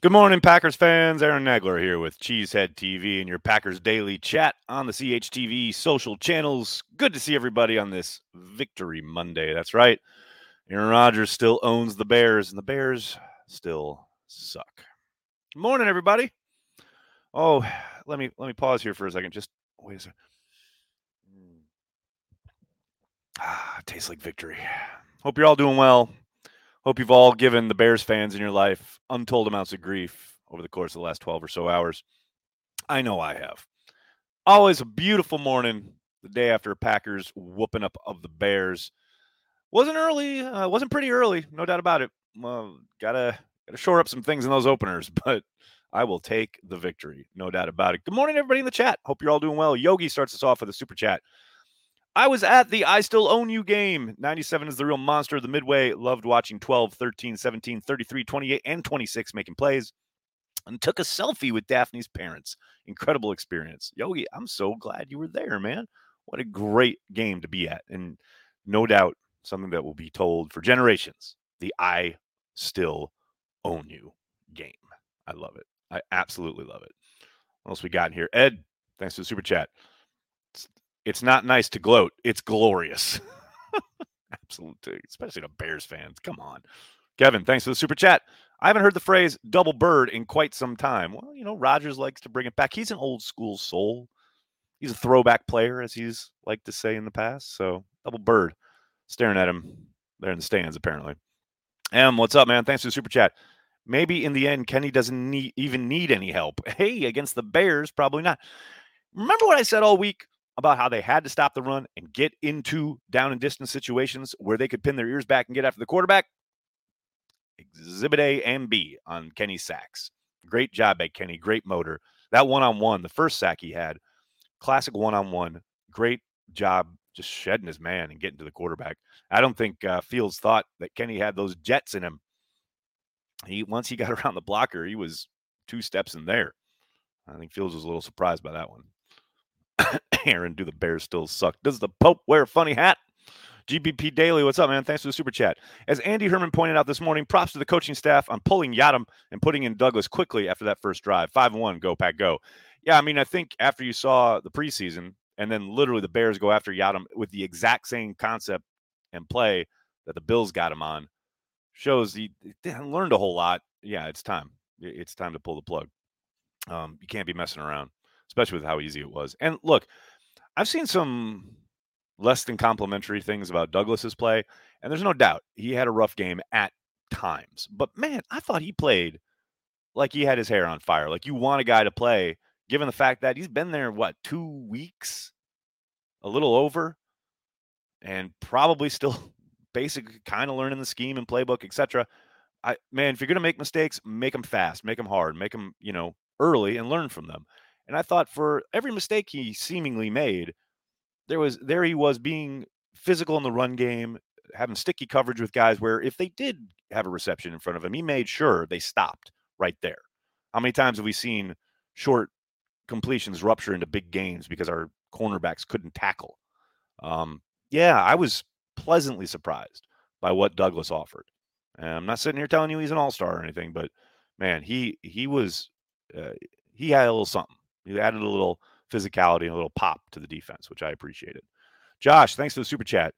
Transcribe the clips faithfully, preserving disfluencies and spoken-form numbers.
Good morning, Packers fans. Aaron Nagler here with Cheesehead T V and your Packers Daily Chat on the C H T V social channels. Good to see everybody on this Victory Monday. That's right. Aaron Rodgers still owns the Bears, and the Bears still suck. Good morning, everybody. Oh, let me let me pause here for a second. Just wait a second. Ah, it tastes like victory. Hope you're all doing well. Hope you've all given the Bears fans in your life untold amounts of grief over the course of the last twelve or so hours. I know I have. Always a beautiful morning, the day after Packers whooping up of the Bears. Wasn't early, uh, wasn't pretty early, no doubt about it. Well, gotta gotta shore up some things in those openers, but I will take the victory, no doubt about it. Good morning, everybody in the chat. Hope you're all doing well. Yogi starts us off with a super chat. I was at the I Still Own You game. ninety-seven is the real monster of the Midway. Loved watching twelve, thirteen, seventeen, thirty-three, twenty-eight, and twenty-six making plays. And took a selfie with Daphne's parents. Incredible experience. Yogi, I'm so glad you were there, man. What a great game to be at. And no doubt something that will be told for generations. The I Still Own You game. I love it. I absolutely love it. What else we got in here? Ed, thanks for the super chat. It's, it's not nice to gloat. It's glorious. Absolutely. Especially to Bears fans. Come on. Kevin, thanks for the super chat. I haven't heard the phrase double bird in quite some time. Well, you know, Rodgers likes to bring it back. He's an old school soul. He's a throwback player, as he's liked to say in the past. So, double bird. Staring at him there in the stands, apparently. M, what's up, man? Thanks for the super chat. Maybe in the end, Kenny doesn't need, even need any help. Hey, against the Bears, probably not. Remember what I said all week about how they had to stop the run and get into down and distance situations where they could pin their ears back and get after the quarterback? Exhibit A and B on Kenny's sacks. Great job by Kenny. Great motor. That one-on-one, the first sack he had, classic one-on-one. Great job just shedding his man and getting to the quarterback. I don't think uh, Fields thought that Kenny had those jets in him. He Once he got around the blocker, he was two steps in there. I think Fields was a little surprised by that one. Aaron, do the Bears still suck? Does the Pope wear a funny hat? G B P Daily, what's up, man? Thanks for the super chat. As Andy Herman pointed out this morning, props to the coaching staff on pulling Yadam and putting in Douglas quickly after that first drive. five one, go, Pack, go. Yeah, I mean, I think after you saw the preseason and then literally the Bears go after Yadam with the exact same concept and play that the Bills got him on, shows he learned a whole lot. Yeah, it's time. It's time to pull the plug. Um, you can't be messing around, especially with how easy it was. And look, I've seen some less than complimentary things about Douglas's play, and there's no doubt he had a rough game at times. But man, I thought he played like he had his hair on fire. Like you want a guy to play, given the fact that he's been there, what, two weeks? A little over, and probably still basically kind of learning the scheme and playbook, et cetera. I man, if you're gonna make mistakes, make them fast, make them hard, make them, you know, early and learn from them. And I thought for every mistake he seemingly made, there was there he was being physical in the run game, having sticky coverage with guys where if they did have a reception in front of him, he made sure they stopped right there. How many times have we seen short completions rupture into big gains because our cornerbacks couldn't tackle? Um, yeah, I was pleasantly surprised by what Douglas offered. And I'm not sitting here telling you he's an all-star or anything, but man, he he was uh, he had a little something. He added a little physicality and a little pop to the defense, which I appreciated. Josh, thanks for the super chat.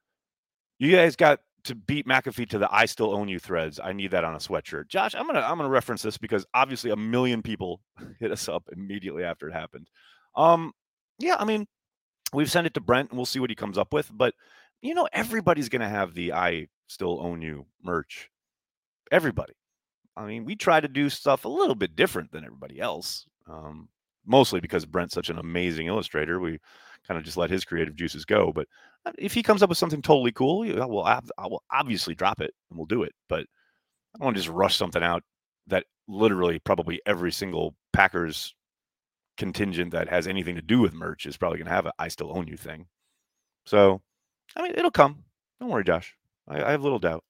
You guys got to beat McAfee to the I Still Own You threads. I need that on a sweatshirt. Josh, I'm gonna I'm gonna reference this because obviously a million people hit us up immediately after it happened. Um, yeah, I mean, we've sent it to Brent and we'll see what he comes up with, but you know, everybody's gonna have the I Still Own You merch. Everybody. I mean, we try to do stuff a little bit different than everybody else. Um, mostly because Brent's such an amazing illustrator. We kind of just let his creative juices go. But if he comes up with something totally cool, we'll, I will obviously drop it and we'll do it. But I don't want to just rush something out that literally probably every single Packers contingent that has anything to do with merch is probably going to have a I Still Own You thing. So, I mean, it'll come. Don't worry, Josh. I, I have little doubt.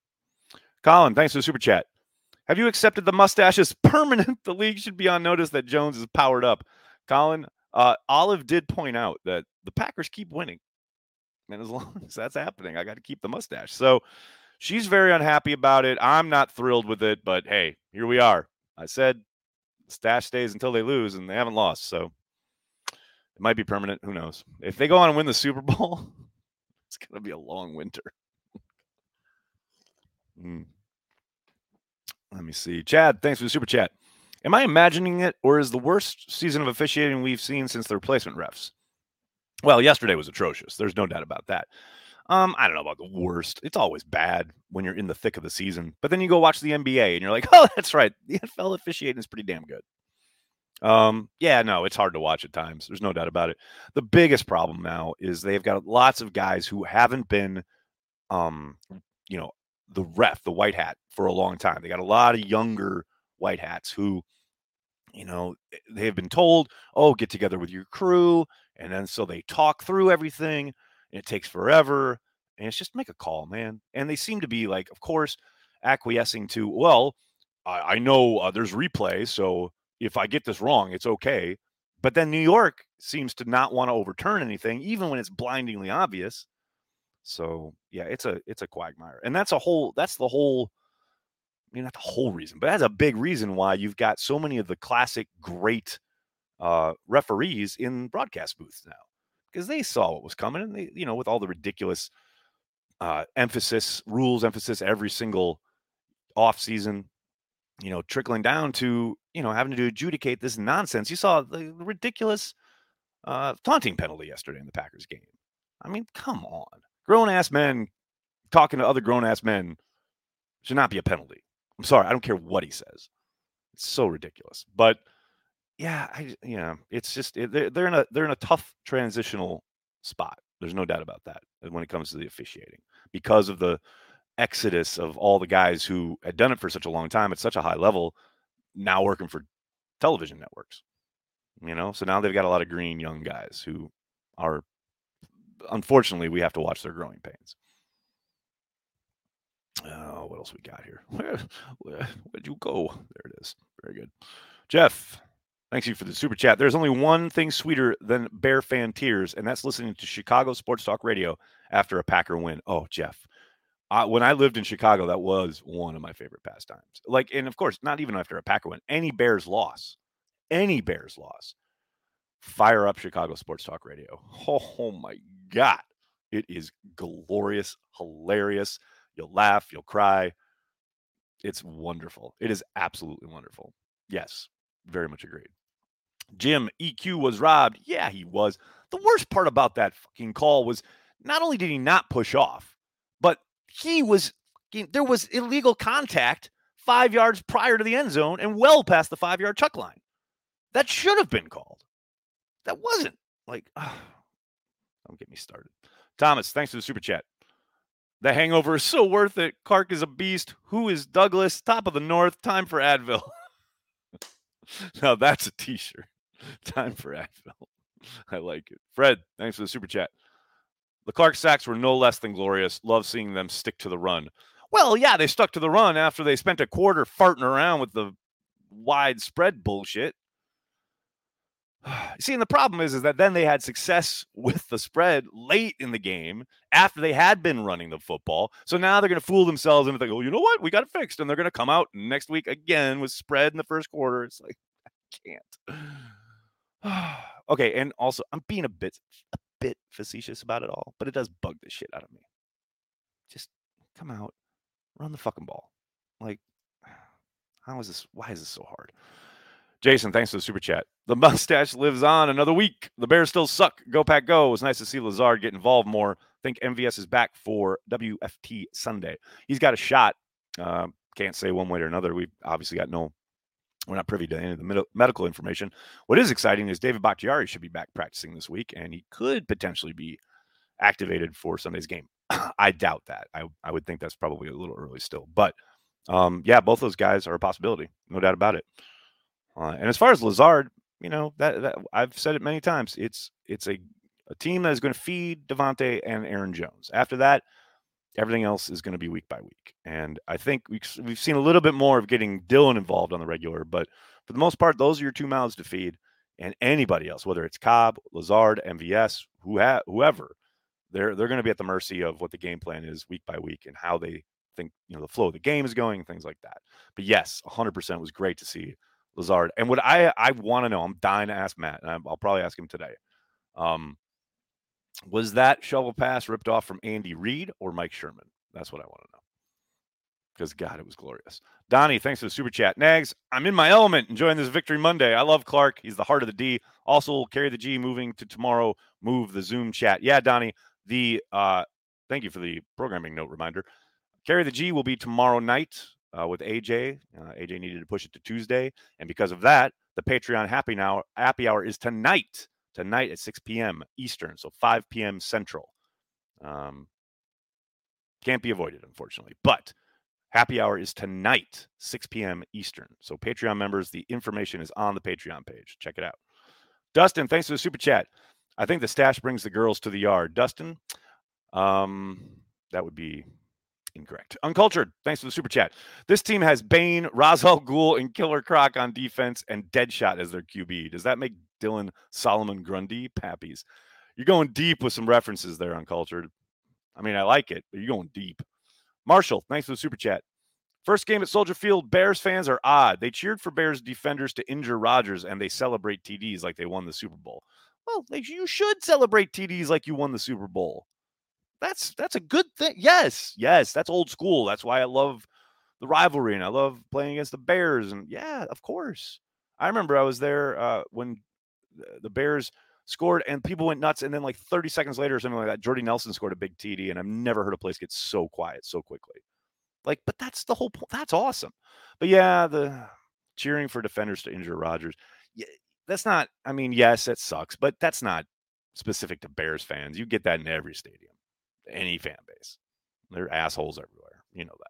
Colin, thanks for the super chat. Have you accepted the mustache as permanent? The league should be on notice that Jones is powered up. Colin, uh, Olive did point out that the Packers keep winning. And as long as that's happening, I got to keep the mustache. So she's very unhappy about it. I'm not thrilled with it, but hey, here we are. I said stash stays until they lose, and they haven't lost, so it might be permanent. Who knows? If they go on and win the Super Bowl, it's going to be a long winter. mm. Let me see. Chad, thanks for the super chat. Am I imagining it, or is the worst season of officiating we've seen since the replacement refs? Well, yesterday was atrocious. There's no doubt about that. Um, I don't know about the worst. It's always bad when you're in the thick of the season. But then you go watch the N B A, and you're like, oh, that's right. The N F L officiating is pretty damn good. Um, yeah, no, it's hard to watch at times. There's no doubt about it. The biggest problem now is they've got lots of guys who haven't been, um, you know, the ref, the white hat for a long time. They got a lot of younger white hats who, you know, they have been told, oh, get together with your crew. And then so they talk through everything and it takes forever. And it's just make a call, man. And they seem to be like, of course, acquiescing to, well, I, I know uh, there's replay. So if I get this wrong, it's okay. But then New York seems to not want to overturn anything, even when it's blindingly obvious. So yeah, it's a it's a quagmire. And that's a whole that's the whole I mean, not the whole reason, but that's a big reason why you've got so many of the classic great uh, referees in broadcast booths now, because they saw what was coming, and they, you know, with all the ridiculous uh, emphasis, rules, emphasis every single off season, you know, trickling down to, you know, having to adjudicate this nonsense. You saw the ridiculous uh, taunting penalty yesterday in the Packers game. I mean, come on, grown ass men talking to other grown ass men should not be a penalty. I'm sorry, I don't care what he says. It's so ridiculous. But yeah, I yeah, it's just they're, they're in a they're in a tough transitional spot. There's no doubt about that when it comes to the officiating, because of the exodus of all the guys who had done it for such a long time at such a high level, now working for television networks. You know, so now they've got a lot of green young guys who are, unfortunately, we have to watch their growing pains. Oh, what else we got here? Where, where, where'd you go? There it is. Very good. Jeff, thanks you for the super chat. There's only one thing sweeter than Bear fan tears, and that's listening to Chicago Sports Talk Radio after a Packer win. Oh, Jeff. Uh, when I lived in Chicago, that was one of my favorite pastimes. Like, and of course, not even after a Packer win. Any Bears loss, any Bears loss, fire up Chicago Sports Talk Radio. Oh, oh my God. It is glorious, hilarious. You'll laugh, you'll cry. It's wonderful. It is absolutely wonderful. Yes, very much agreed. Jim, E Q was robbed. Yeah, he was. The worst part about that fucking call was not only did he not push off, but he was, there was illegal contact five yards prior to the end zone and well past the five-yard chuck line. That should have been called. That wasn't. Like, oh, don't get me started. Thomas, thanks for the super chat. The hangover is so worth it. Clark is a beast. Who is Douglas? Top of the North. Time for Advil. Now that's a t-shirt. Time for Advil. I like it. Fred, thanks for the super chat. The Clark sacks were no less than glorious. Love seeing them stick to the run. Well, yeah, they stuck to the run after they spent a quarter farting around with the widespread bullshit. See, and the problem is, is that then they had success with the spread late in the game after they had been running the football. So now they're going to fool themselves into thinking, oh, you know what? We got it fixed. And they're going to come out next week again with spread in the first quarter. It's like, I can't. Okay, and also, I'm being a bit, a bit facetious about it all, but it does bug the shit out of me. Just come out, run the fucking ball. Like, how is this? Why is this so hard? Jason, thanks for the super chat. The mustache lives on another week. The Bears still suck. Go Pack Go. It was nice to see Lazard get involved more. I think M V S is back for W F T Sunday. He's got a shot. Uh, can't say one way or another. We've obviously got no, we're not privy to any of the med- medical information. What is exciting is David Bakhtiari should be back practicing this week, and he could potentially be activated for Sunday's game. I doubt that. I, I would think that's probably a little early still. But, um, yeah, both those guys are a possibility. No doubt about it. Uh, and as far as Lazard, you know, that, that I've said it many times. It's it's a, a team that is going to feed Devontae and Aaron Jones. After that, everything else is going to be week by week. And I think we've, we've seen a little bit more of getting Dillon involved on the regular. But for the most part, those are your two mouths to feed. And anybody else, whether it's Cobb, Lazard, M V S, who ha- whoever, they're they're going to be at the mercy of what the game plan is week by week and how they think, you know, the flow of the game is going, things like that. But yes, one hundred percent was great to see Lazard. And what I I want to know, I'm dying to ask Matt, and I'm, I'll probably ask him today. Um, was that shovel pass ripped off from Andy Reid or Mike Sherman? That's what I want to know. Because, God, it was glorious. Donnie, thanks for the super chat. Nags, I'm in my element, enjoying this Victory Monday. I love Clark. He's the heart of the D. Also, carry the G, moving to tomorrow, move the Zoom chat. Yeah, Donnie, the uh, thank you for the programming note reminder. Carry the G will be tomorrow night uh, with A J. Uh, A J needed to push it to Tuesday. And because of that, the Patreon happy, now, happy hour is tonight, tonight at six p.m. Eastern, so five p.m. Central. Um, can't be avoided, unfortunately. But happy hour is tonight, six p.m. Eastern. So Patreon members, the information is on the Patreon page. Check it out. Dustin, thanks for the super chat. I think the stash brings the girls to the yard. Dustin, um, that would be incorrect. Uncultured, thanks for the super chat. This team has Bane, Ra's al Ghul, and Killer Croc on defense and Deadshot as their Q B. Does that make Dylan Solomon Grundy? Pappies. You're going deep with some references there, Uncultured. I mean, I like it, but you're going deep. Marshall, thanks for the super chat. First game at Soldier Field, Bears fans are odd. They cheered for Bears defenders to injure Rodgers, and they celebrate T Ds like they won the Super Bowl. Well, they, you should celebrate T Ds like you won the Super Bowl. That's that's a good thing. Yes, yes, that's old school. That's why I love the rivalry, and I love playing against the Bears. And yeah, of course. I remember I was there uh, when the Bears scored, and people went nuts. And then like thirty seconds later or something like that, Jordy Nelson scored a big T D, and I've never heard a place get so quiet so quickly. Like, but that's the whole point. That's awesome. But yeah, the cheering for defenders to injure Rodgers. Yeah, that's not, I mean, yes, it sucks, but that's not specific to Bears fans. You get that in every stadium, any fan base. They're assholes everywhere. You know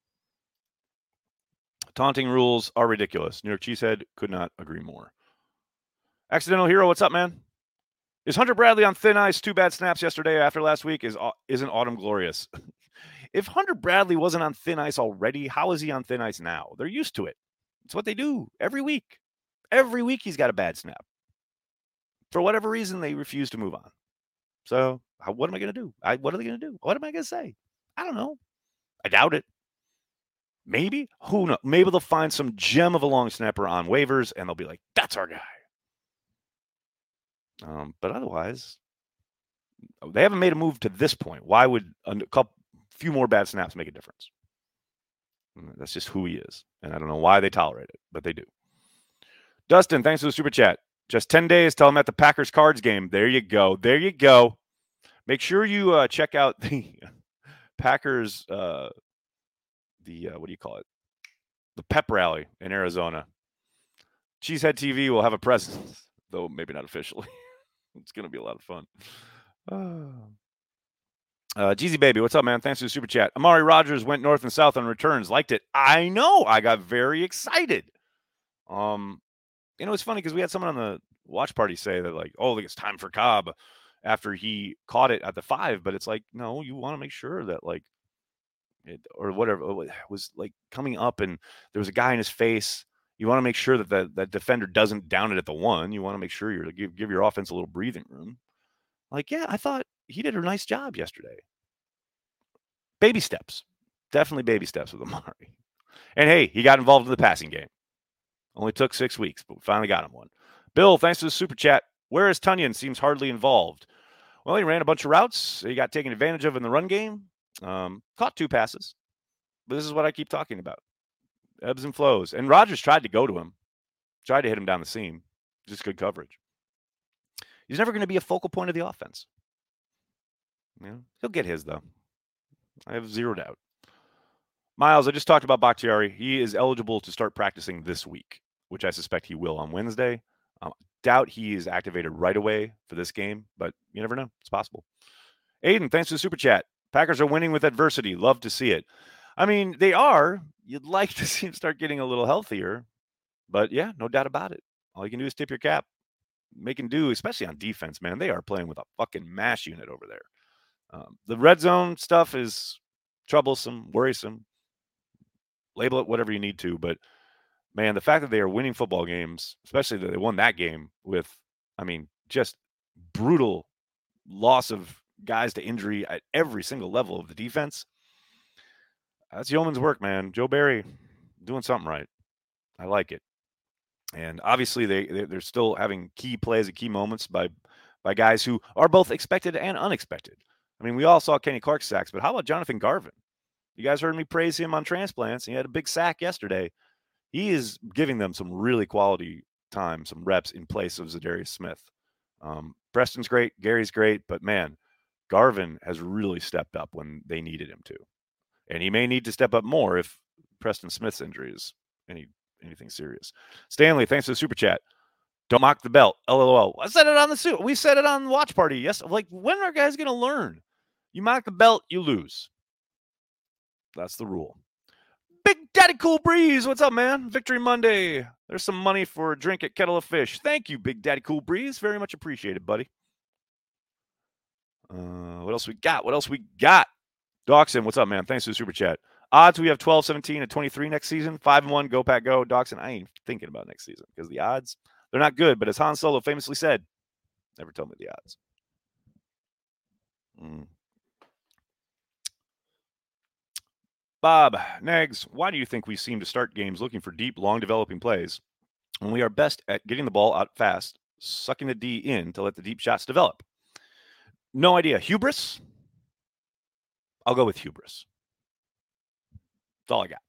that. Taunting rules are ridiculous. New York Cheesehead could not agree more. Accidental Hero, what's up, man? Is Hunter Bradley on thin ice? Two bad snaps yesterday after last week. Is, isn't Autumn glorious? If Hunter Bradley wasn't on thin ice already, how is he on thin ice now? They're used to it. It's what they do every week. Every week he's got a bad snap. For whatever reason, they refuse to move on. So how, what am I going to do? I, what are they going to do? What am I going to say? I don't know. I doubt it. Maybe. Who knows? Maybe they'll find some gem of a long snapper on waivers, and they'll be like, that's our guy. Um, but otherwise, they haven't made a move to this point. Why would a couple few more bad snaps make a difference? That's just who he is. And I don't know why they tolerate it, but they do. Dustin, thanks for the super chat. Just ten days till I'm at the Packers Cards game. There you go. There you go. Make sure you uh, check out the Packers, uh, the, uh, what do you call it? The pep rally in Arizona. Cheesehead T V will have a presence, though maybe not officially. It's going to be a lot of fun. Oh. Uh, Jeezy Baby, what's up, man? Thanks for the super chat. Amari Rodgers went north and south on returns. Liked it. I know. I got very excited. Um, you know, it's funny because we had someone on the watch party say that, like, oh, it's time for Cobb after he caught it at the five. But it's like, no, you want to make sure that, like, it, or whatever, it was like coming up and there was a guy in his face. You want to make sure that the, that defender doesn't down it at the one. You want to make sure you're give, give your offense a little breathing room. Like, yeah, I thought he did a nice job yesterday. Baby steps. Definitely baby steps with Amari. And, hey, he got involved in the passing game. Only took six weeks, but we finally got him one. Bill, thanks for the super chat. Where is Tunyon? Seems hardly involved. Well, he ran a bunch of routes. He got taken advantage of in the run game. Um, caught two passes. But this is what I keep talking about. Ebbs and flows. And Rodgers tried to go to him. Tried to hit him down the seam. Just good coverage. He's never going to be a focal point of the offense. You know, he'll get his, though. I have zero doubt. Miles, I just talked about Bakhtiari. He is eligible to start practicing this week, which I suspect he will on Wednesday. Um, doubt he is activated right away for this game, but you never know. It's possible. Aiden, thanks for the super chat. Packers are winning with adversity. Love to see it. I mean, they are. You'd like to see him start getting a little healthier, but yeah, no doubt about it. All you can do is tip your cap. Make him do, especially on defense, man. They are playing with a fucking mash unit over there. Um, the red zone stuff is troublesome, worrisome. Label it whatever you need to, but man, the fact that they are winning football games, especially that they won that game with, I mean, just brutal loss of guys to injury at every single level of the defense. That's yeoman's work, man. Joe Barry doing something right. I like it. And obviously, they they're still having key plays at key moments by by guys who are both expected and unexpected. I mean, we all saw Kenny Clark sacks, but how about Jonathan Garvin? You guys heard me praise him on transplants. He had a big sack yesterday. He is giving them some really quality time, some reps in place of Zadarius Smith. Um, Preston's great, Gary's great, but man, Garvin has really stepped up when they needed him to, and he may need to step up more if Preston Smith's injury is any anything serious. Stanley, thanks for the super chat. Don't mock the belt. L O L. I said it on the suit. We said it on the watch party. Yes. Like, when are guys going to learn? You mock the belt, you lose. That's the rule. Big Daddy Cool Breeze. What's up, man? Victory Monday. There's some money for a drink at Kettle of Fish. Thank you, Big Daddy Cool Breeze. Very much appreciated, buddy. Uh, what else we got? What else we got? Dawson, what's up, man? Thanks for the super chat. Odds, we have twelve, seventeen, and twenty-three next season. five and one, go Pack Go. Dawson, I ain't thinking about next season because the odds, they're not good. But as Han Solo famously said, never tell me the odds. Mm. Bob, Nags, why do you think we seem to start games looking for deep, long developing plays when we are best at getting the ball out fast, sucking the D in to let the deep shots develop? No idea. Hubris? I'll go with hubris. That's all I got.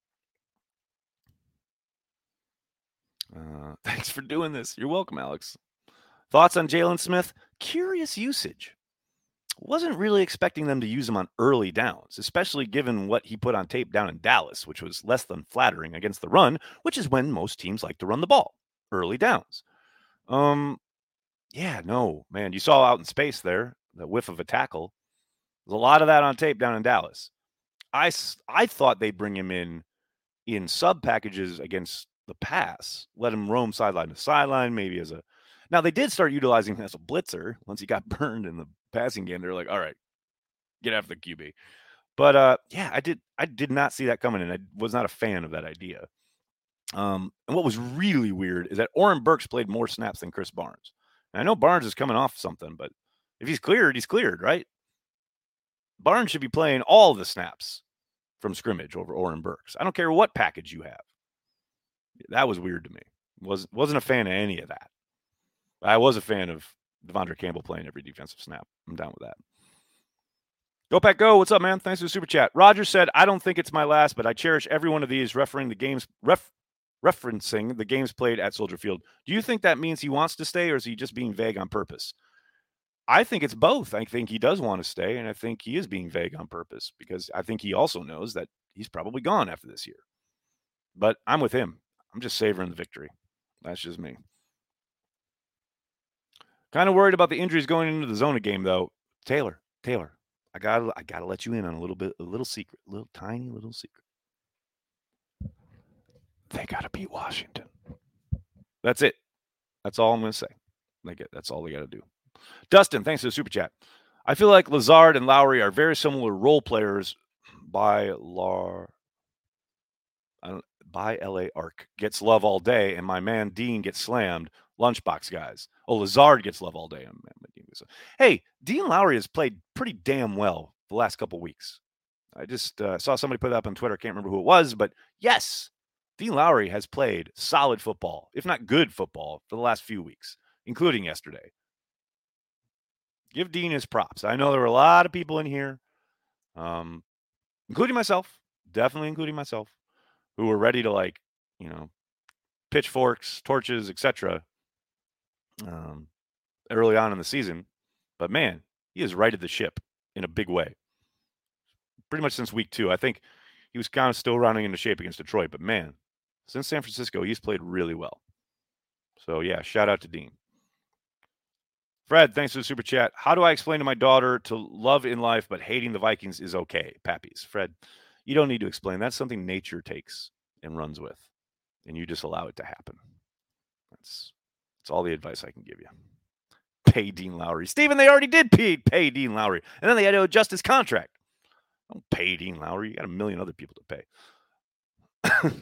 Uh, thanks for doing this. You're welcome, Alex. Thoughts on Jalen Smith? Curious usage. Wasn't really expecting them to use him on early downs, especially given what he put on tape down in Dallas, which was less than flattering against the run, which is when most teams like to run the ball, early downs. Um, yeah, no, man, you saw out in space there, the whiff of a tackle. There's a lot of that on tape down in Dallas. I, I thought they'd bring him in in sub packages against the pass, let him roam sideline to sideline, maybe as a. Now, they did start utilizing him as a blitzer once he got burned in the passing game. They're like, all right, get after the Q B. But uh, yeah, I did I did not see that coming, and I was not a fan of that idea. Um, and what was really weird is that Oren Burks played more snaps than Chris Barnes. And I know Barnes is coming off something, but if he's cleared, he's cleared, right? Barnes should be playing all the snaps from scrimmage over Oren Burks. I don't care what package you have. That was weird to me. Was, wasn't a fan of any of that. I was a fan of Devondre Campbell playing every defensive snap. I'm down with that. Go Pack Go. What's up, man? Thanks for the super chat. Roger said, I don't think it's my last, but I cherish every one of these referencing the games ref, referencing the games played at Soldier Field. Do you think that means he wants to stay, or is he just being vague on purpose? I think it's both. I think he does want to stay, and I think he is being vague on purpose because I think he also knows that he's probably gone after this year. But I'm with him. I'm just savoring the victory. That's just me. Kind of worried about the injuries going into the Zona game, though. Taylor, Taylor, I gotta, I gotta let you in on a little bit, a little secret, a little tiny little secret. They gotta beat Washington. That's it. That's all I'm gonna say. They get. That's all they gotta do. Dustin, thanks for the super chat. I feel like Lazard and Lowry are very similar role players. By Lar, by L A Arc gets love all day, and my man Dean gets slammed. Lunchbox guys. Oh, Lazard gets love all day. Hey, Dean Lowry has played pretty damn well the last couple weeks. I just uh, saw somebody put that up on Twitter. I can't remember who it was, but yes, Dean Lowry has played solid football, if not good football, for the last few weeks, including yesterday. Give Dean his props. I know there were a lot of people in here, um, including myself, definitely including myself, who were ready to, like, you know, pitchforks, torches, et cetera Um, early on in the season. But, man, he has righted the ship in a big way. Pretty much since week two. I think he was kind of still rounding into shape against Detroit. But, man, since San Francisco, he's played really well. So, yeah, shout out to Dean. Fred, thanks for the super chat. How do I explain to my daughter to love in life but hating the Vikings is okay? Pappies. Fred, you don't need to explain. That's something nature takes and runs with. And you just allow it to happen. That's that's all the advice I can give you. Pay Dean Lowry. Steven, they already did pay, pay Dean Lowry. And then they had to adjust his contract. Don't pay Dean Lowry. You got a million other people to pay.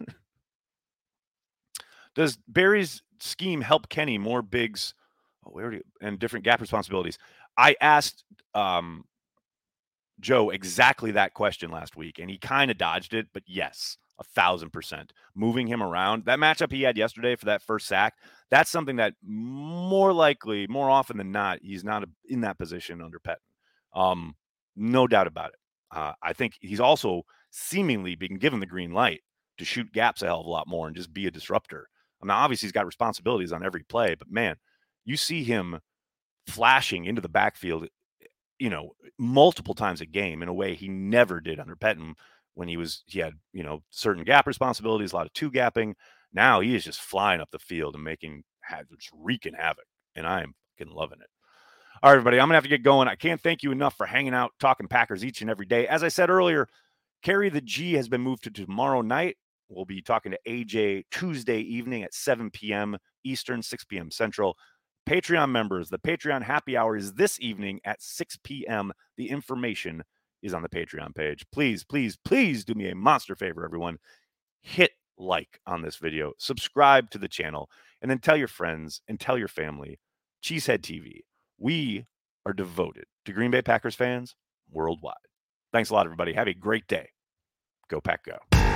Does Barry's scheme help Kenny more bigs oh, we already, and different gap responsibilities? I asked um, Joe exactly that question last week, and he kind of dodged it, but yes, a thousand percent. Moving him around, that matchup he had yesterday for that first sack, that's something that more likely, more often than not, he's not in that position under Pettine. Um, no doubt about it. Uh, I think he's also seemingly being given the green light to shoot gaps a hell of a lot more and just be a disruptor. I mean, obviously he's got responsibilities on every play, but man, you see him flashing into the backfield, you know, multiple times a game in a way he never did under Pettine when he was he had, you know, certain gap responsibilities, a lot of two gapping. Now he is just flying up the field and making just wreaking havoc, and I am fucking loving it. All right, everybody, I'm gonna have to get going. I can't thank you enough for hanging out, talking Packers each and every day. As I said earlier, Carry the G has been moved to tomorrow night. We'll be talking to A J Tuesday evening at seven p.m. Eastern, six p.m. Central. Patreon members, the Patreon happy hour is this evening at six p.m. The information is on the Patreon page. Please, please, please do me a monster favor, everyone. Hit like on this video, subscribe to the channel, and then tell your friends and tell your family. Cheesehead T V. We are devoted to Green Bay Packers fans worldwide. Thanks a lot, everybody. Have a great day. Go Pack Go.